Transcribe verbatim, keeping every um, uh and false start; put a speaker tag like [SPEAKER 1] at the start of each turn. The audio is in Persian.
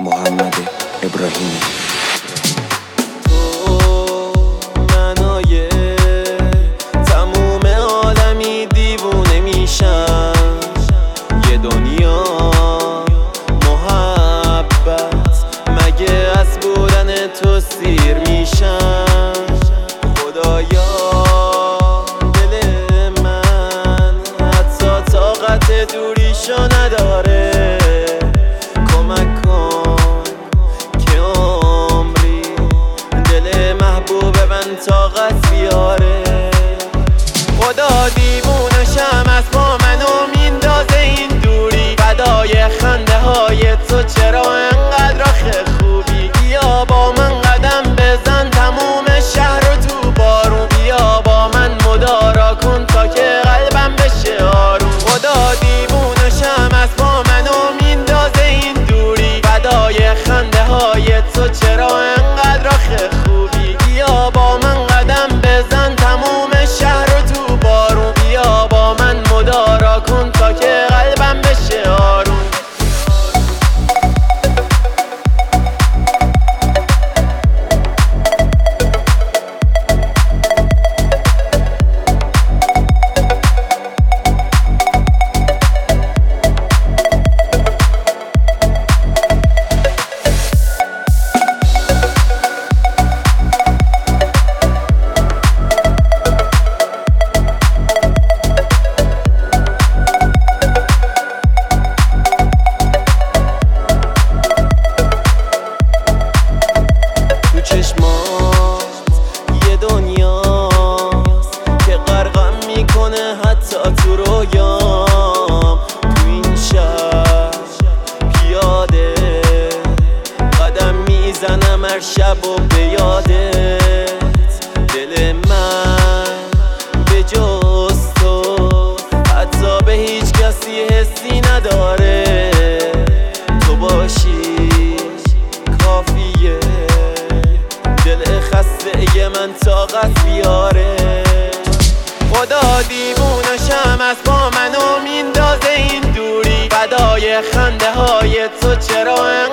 [SPEAKER 1] محمد ابراهیمی.
[SPEAKER 2] تو منای تموم عالمی دیوونه میشن، یه دنیا محبت مگه از بودن تو سیر میشن. خدایا دل من حتی طاقت دوریشو نداره، کمک کن که عمری دل محبوب من طاقت بیاره. خدا دیوونشم از با منو میندازه این دوری، فدای خنده های تو چرا انقدر آخه خوبی. بیا با من قدم بزن تموم شهر رو تو بارون، بیا با من مدارا کن تا که قلبم بشه آروم. خدا دیوونشم از با منو میندازه این دوری، فدای خنده های تو چرا انقدر آخه خوبی. بیا با من قدم بزن تموم شهر رو تو بارون، بیا با من مدارا کن تا که قلبم بشه آروم. یه دنیاست که غرقم میکنه حتی تو رویام. تو این شهر پیاده قدم میزنم هر شب و به یادت. دل من به جز تو حتی به هیچ کسی حسی نداره، تو باشی کافیه دل خسته من طاقت بیاره. خدا دیوونشم از با منو میندازه این دوری، فدای خنده های تو چرا